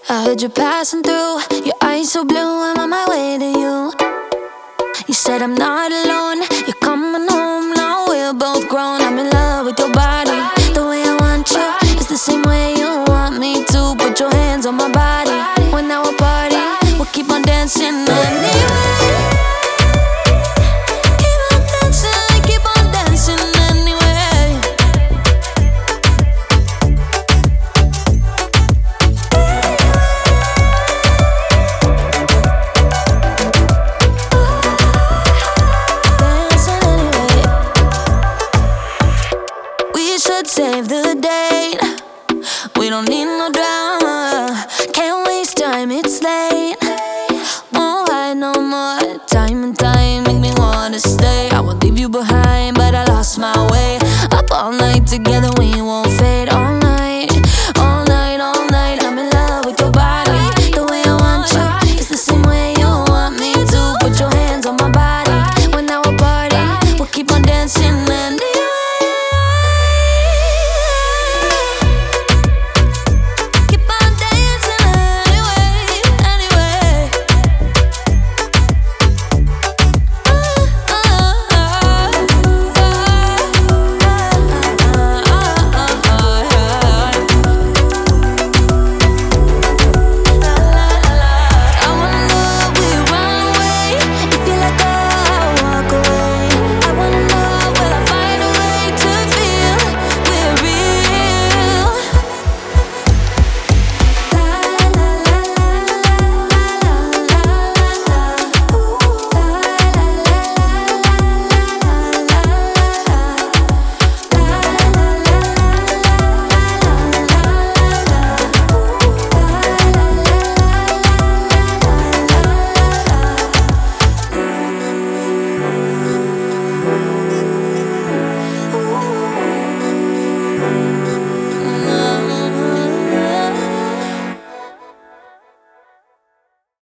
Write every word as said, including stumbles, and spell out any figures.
I heard you passing through, your eyes so blue, I'm on my way to you. You said I'm not alone, you're coming home, now we're both grown. I'm in love with your body, the way I want you is the same way you want me to. Put your hands on my body, when now we party, we'll keep on dancing anyway. Keep on dancing, keep on dancing anyway. Save the date, we don't need no drama. Can't waste time, it's late. Won't hide no more. Time and time make me wanna stay. I won't leave you behind, but I lost my way. Up all night together.